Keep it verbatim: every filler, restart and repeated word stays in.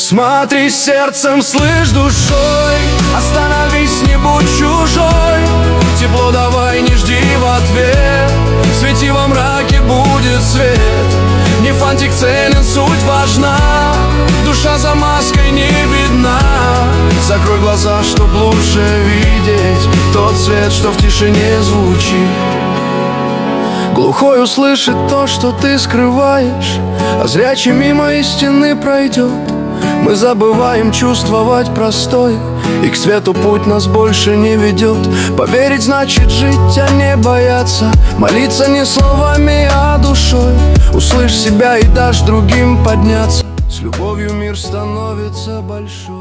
Смотри сердцем, слышь душой, остановись, не будь чужой. Тепло давай, не жди в ответ, свети во мраке, будет свет. Не фантик ценен, суть важна, душа за маской не видна. Закрой глаза, чтоб лучше видеть тот свет, что в тишине звучит. Глухой услышит то, что ты скрываешь, а зрячий мимо истины пройдет. Мы забываем чувствовать простое, и к свету путь нас больше не ведет. Поверить значит жить, а не бояться, молиться не словами, а душой. Услышь себя и дашь другим подняться. С любовью мир становится большой.